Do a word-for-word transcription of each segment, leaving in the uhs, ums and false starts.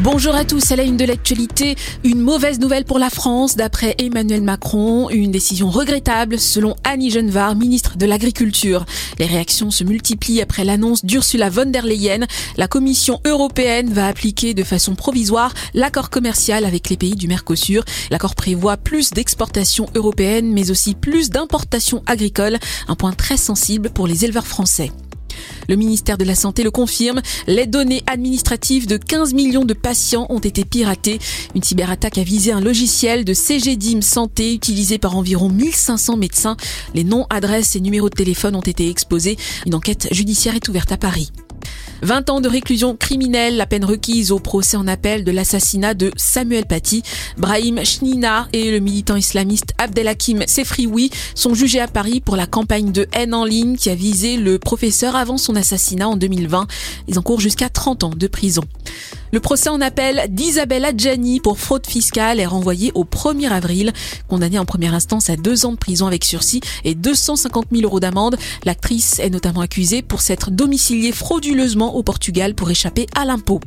Bonjour à tous, à la une de l'actualité, une mauvaise nouvelle pour la France d'après Emmanuel Macron, une décision regrettable selon Annie Genevard, ministre de l'Agriculture. Les réactions se multiplient après l'annonce d'Ursula von der Leyen. La Commission européenne va appliquer de façon provisoire l'accord commercial avec les pays du Mercosur. L'accord prévoit plus d'exportations européennes mais aussi plus d'importations agricoles, un point très sensible pour les éleveurs français. Le ministère de la Santé le confirme, les données administratives de quinze millions de patients ont été piratées. Une cyberattaque a visé un logiciel de C G D I M Santé utilisé par environ mille cinq cents médecins. Les noms, adresses et numéros de téléphone ont été exposés. Une enquête judiciaire est ouverte à Paris. vingt ans de réclusion criminelle, la peine requise au procès en appel de l'assassinat de Samuel Paty. Brahim Chnina et le militant islamiste Abdelhakim Sefrioui sont jugés à Paris pour la campagne de haine en ligne qui a visé le professeur avant son assassinat en deux mille vingt. Ils encourent jusqu'à trente ans de prison. Le procès en appel d'Isabelle Adjani pour fraude fiscale est renvoyé au premier avril. Condamnée en première instance à deux ans de prison avec sursis et deux cent cinquante mille euros d'amende, l'actrice est notamment accusée pour s'être domiciliée frauduleusement au Portugal pour échapper à l'impôt.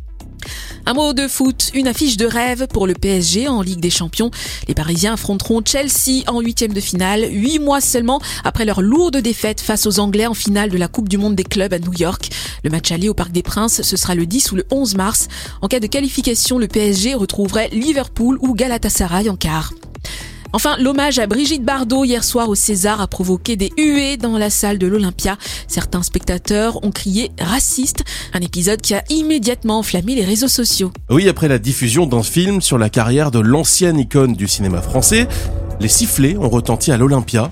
Un mot de foot, une affiche de rêve pour le P S G en Ligue des Champions. Les Parisiens affronteront Chelsea en huitième de finale, huit mois seulement après leur lourde défaite face aux Anglais en finale de la Coupe du Monde des clubs à New York. Le match aller au Parc des Princes, ce sera le dix ou le onze mars. En cas de qualification, le P S G retrouverait Liverpool ou Galatasaray en quart. Enfin, l'hommage à Brigitte Bardot hier soir au César a provoqué des huées dans la salle de l'Olympia. Certains spectateurs ont crié raciste, un épisode qui a immédiatement enflammé les réseaux sociaux. Oui, après la diffusion d'un film sur la carrière de l'ancienne icône du cinéma français, les sifflets ont retenti à l'Olympia.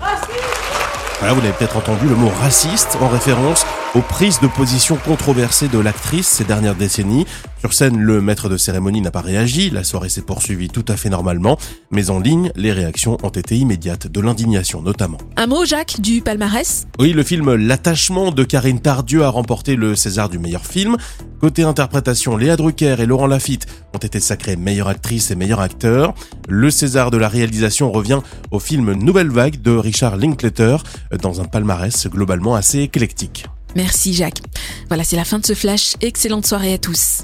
Voilà, vous l'avez peut-être entendu, le mot raciste en référence aux prises de position controversées de l'actrice ces dernières décennies. Sur scène, le maître de cérémonie n'a pas réagi, la soirée s'est poursuivie tout à fait normalement, mais en ligne, les réactions ont été immédiates, de l'indignation notamment. Un mot, Jacques, du palmarès ? Oui, le film L'attachement de Karine Tardieu a remporté le César du meilleur film. Côté interprétation, Léa Drucker et Laurent Lafitte ont été sacrés meilleure actrice et meilleur acteur. Le César de la réalisation revient au film Nouvelle Vague de Richard Linklater, dans un palmarès globalement assez éclectique. Merci Jacques. Voilà, c'est la fin de ce flash. Excellente soirée à tous.